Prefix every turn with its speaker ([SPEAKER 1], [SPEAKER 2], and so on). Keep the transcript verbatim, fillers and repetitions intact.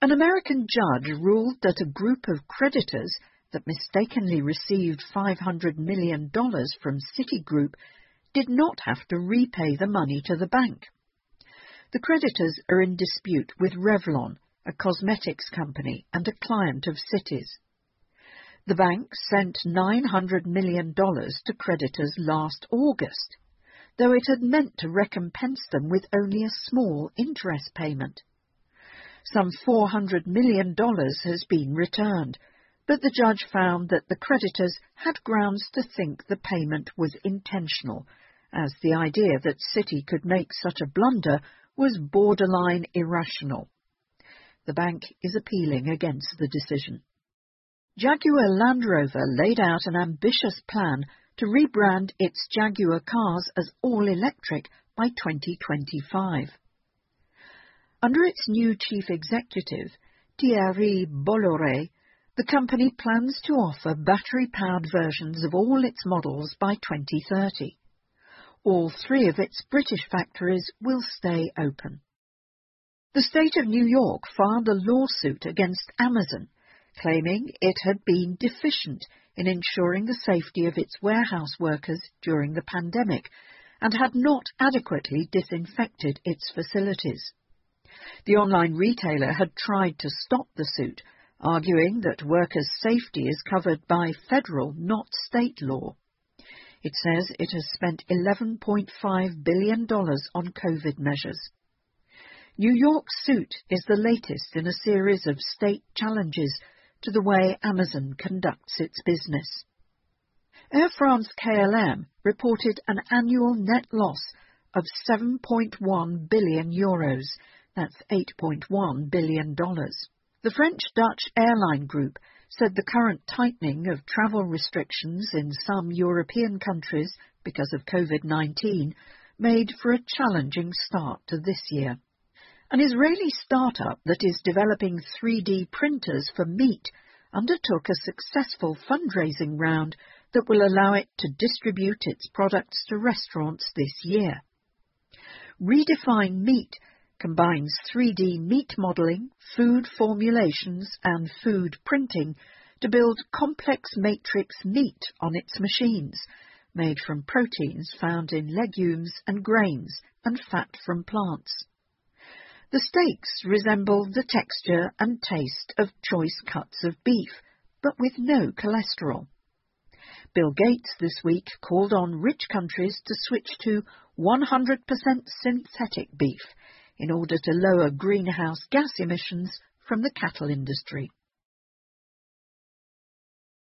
[SPEAKER 1] An American judge ruled that a group of creditors that mistakenly received five hundred million dollars from Citigroup did not have to repay the money to the bank. The creditors are in dispute with Revlon, a cosmetics company and a client of Citi's. The bank sent nine hundred million dollars to creditors last August, though it had meant to recompense them with only a small interest payment. Some four hundred million dollars has been returned, but the judge found that the creditors had grounds to think the payment was intentional, as the idea that Citi could make such a blunder was borderline irrational. The bank is appealing against the decision. Jaguar Land Rover laid out an ambitious plan to rebrand its Jaguar cars as all-electric by twenty twenty-five. Under its new chief executive, Thierry Bolloré, the company plans to offer battery-powered versions of all its models by twenty thirty. All three of its British factories will stay open. The state of New York filed a lawsuit against Amazon, claiming it had been deficient in ensuring the safety of its warehouse workers during the pandemic and had not adequately disinfected its facilities. The online retailer had tried to stop the suit, arguing that workers' safety is covered by federal, not state law. It says it has spent eleven point five billion dollars on COVID measures. New York's suit is the latest in a series of state challenges to the way Amazon conducts its business. Air France-K L M reported an annual net loss of seven point one billion euros, that's eight point one billion dollars. The French-Dutch airline group said the current tightening of travel restrictions in some European countries because of COVID nineteen made for a challenging start to this year. An Israeli startup that is developing three D printers for meat undertook a successful fundraising round that will allow it to distribute its products to restaurants this year. Redefine Meat combines three D meat modelling, food formulations and food printing to build complex matrix meat on its machines, made from proteins found in legumes and grains and fat from plants. The steaks resemble the texture and taste of choice cuts of beef, but with no cholesterol. Bill Gates this week called on rich countries to switch to one hundred percent synthetic beef in order to lower greenhouse gas emissions from the cattle industry.